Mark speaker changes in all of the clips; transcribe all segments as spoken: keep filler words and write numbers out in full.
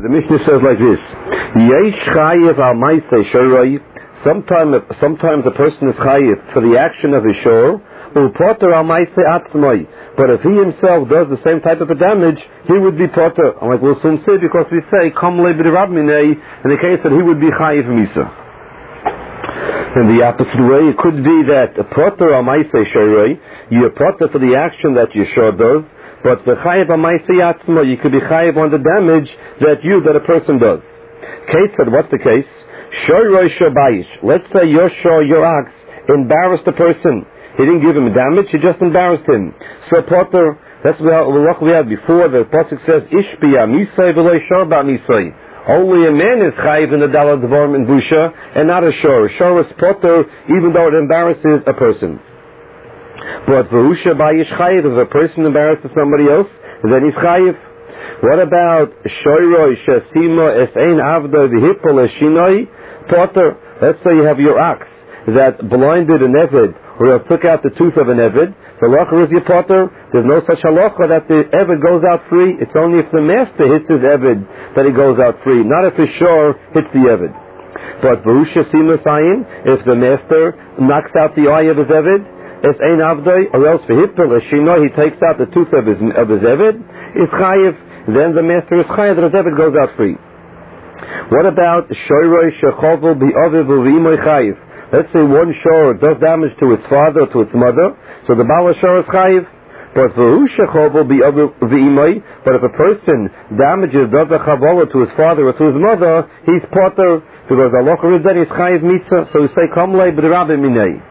Speaker 1: The Mishnah says like this: Yesh chayiv al ma'aseh shoroi. Sometimes, sometimes a person is chayiv for the action of his shor, u'poter al ma'aseh atzmai. But if he himself does the same type of a damage, he would be poter. I'm like, we'll soon see, because we say kam le b'derab minei in the case that he would be chayiv misa. In the opposite way, it could be that a poter al ma'aseh shoroi, you're poter for the action that your shor does. But the chayiv ha'maisei atzmo, you could be chayiv on the damage that you, that a person does. Kate said, what's the case? Shoroi shobayish. Let's say your shor, your ox, embarrassed the person. He didn't give him damage, he just embarrassed him. So potter, that's what we had before. The pasuk says, Ishbiya misay v'lo shorba misay. Only a man is chayiv in the dalad dvarim in busha, and not a shor. Shor is potter, even though it embarrasses a person. But v'husha bayish chayiv, if a person embarrasses somebody else, then he's chayiv. What about shoyroi shasima es ein avda v'hipol eshinoi potter? Let's say you have your ox that blinded an eved, or else took out the tooth of an eved. So halacha is your potter. There's no such halacha that the eved goes out free. It's only if the master hits his eved that he goes out free, not if his shor hits the eved. But v'husha sima sayin, if the master knocks out the eye of his eved, if ein avdoi, or else for hippel shino, he takes out the tooth of his of his eved, is chayiv. Then the master is chayiv that his eved goes out free. What about shoyroi shechovel bi'aviv u'v'imoy chayiv? Let's say one shor does damage to its father or to its mother, so the bala shor is chayiv. But v'hu shechovel bi'aviv u'v'imoy, but if a person damages does a chavola to his father or to his mother, he's potter, because Allah is that he's chayiv misa. So we say kamlei b'derabim minei.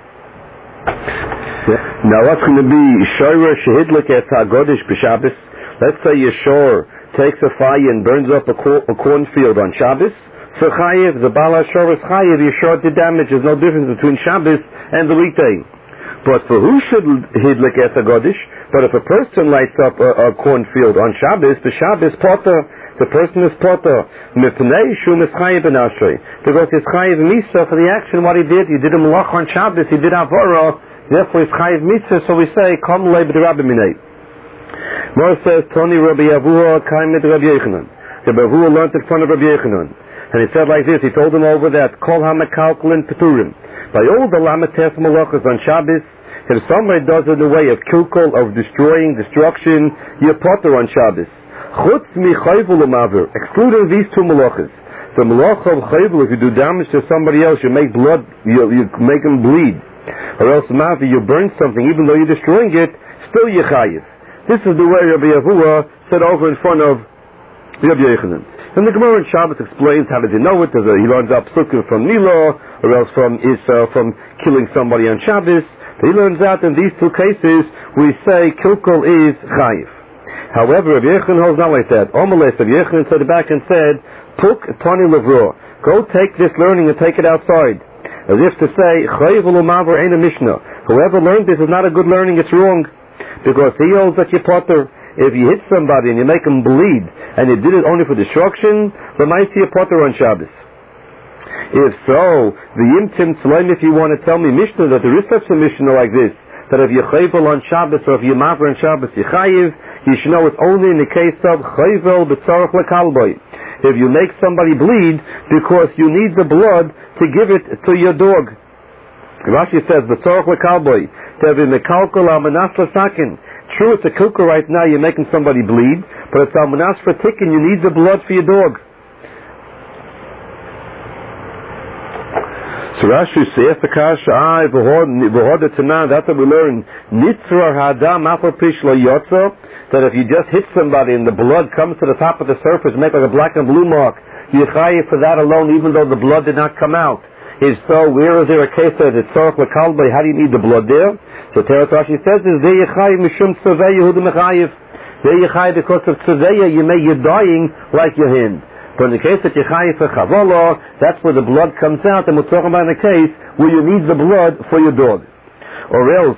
Speaker 1: Now what's going to be shoyra shehidlik et hagodish b'Shabbos? Let's say your shor takes a fire and burns up a, cor- a cornfield on Shabbos. So chayiv, the bala shor is chayiv. Your shor did damage. There's no difference between Shabbos and the weekday. But for who should hidlik et hagodish? But if a person lights up a, a cornfield on Shabbos, the Shabbos potter, the person is potter. Mipnei shum is chayiv ben ashrei, because he's chayiv misa for the action what he did. He did a malach on Shabbos. He did avara. Therefore, it's chayiv mitzvah, so we say, Kam le b'derabim minei. Mor says, Toni Rabbi Yavuah kaimed Rabbi Yechanan. Rabbi Yavuah learned it from Rabbi Yechanan. And he said like this, he told him over that, Kol ha'mekalkelin peturim. By all the lamates malachas on Shabbos, if somebody does it in the way of kilkul, of destroying, destruction, you're potter on Shabbos. Chutz mi chayvul u'maver, excluding these two malachas. The malach of chayvul, if you do damage to somebody else, you make blood, you, you make him bleed. Or else, Mavi, you burn something, even though you're destroying it, still you're chayiv. This is the way Rabbi Yavuah said over in front of Rabbi Yechanan. And the Gemara in Shabbos explains how does he know it. Does he learns up psukim from Nilo, or else from Isa, from killing somebody on Shabbos. He learns out in these two cases, we say kilkul is chayiv. However, Rabbi Yechanan holds not like that. Omelech, Rabbi Yechanan stood back and said, Puk tani levro. Go take this learning and take it outside. As if to say, ain't a Mishnah. Whoever learned this is not a good learning, it's wrong. Because he holds that you're potter. If you hit somebody and you make him bleed, and you did it only for destruction, then might see a potter on Shabbos. If so, the Yimtim Tzlaim, if you want to tell me Mishnah, that there is such a Mishnah like this, that if you're chayvel on Shabbos, or if you're maver on Shabbos, you're chayiv, you should know it's only in the case of chayvel b'tzarach lekalboy. If you make somebody bleed, because you need the blood to give it to your dog. Rashi says, b'tzarach lekalboy, tevi mekalkol al-manas l'sakin. True, it's a kilkel right now, you're making somebody bleed, but it's al-manas for tikkun, you need the blood for your dog. So Rashi says the kasha, I v'hod etana, that's what we learn. Nitzra hadam afal pish lo yotza, that if you just hit somebody and the blood comes to the top of the surface, make like a black and blue mark, you're chayiv for that alone, even though the blood did not come out. If so, where is there a case that it's tzarach lekalbei? How do you need the blood there? So Teres Rashi says is there you chayiv mishum tzavei Yehuda mechayiv. There you chayiv because of tzavei, you may you're dying like your hand. But in the case that you're chayiv for chavola, that's where the blood comes out, and we're talking about in a case where you need the blood for your dog. Or else,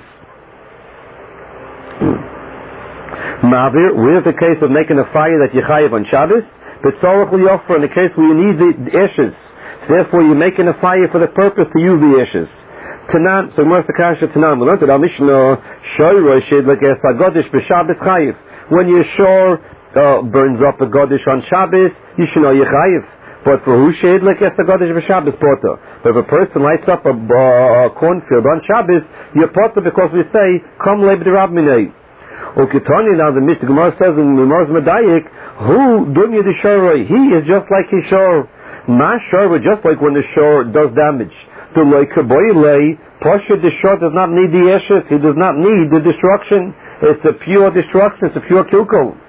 Speaker 1: Mavir, where's the case of making a fire that you're chayiv on Shabbos? But tzarach liyofra, in the case where you need the ashes. Therefore, you're making a fire for the purpose to use the ashes. Tanan, so Mersa Kasha Tanan, we learned it, our Mishnah, Shoyroi Shed like Esagodish B'Shabbos Chayiv. When you're sure uh, burns up a Godish on Shabbos, you should know Yechayiv. But for who shehidlik es a Godish b'Shabbos potter. But if a person lights up a, uh, a cornfield on Shabbos, you're potter because we say, Kom leib derab minei. Ukitoni, now the Mishnah Gemara says in Memor's Medayik, who dunya the shoroi? He is just like his shor. Ma shor, just like when the shor does damage. The loikaboyle, Pasha the shor does not need the ashes, he does not need the destruction. It's a pure destruction, it's a pure kilkel.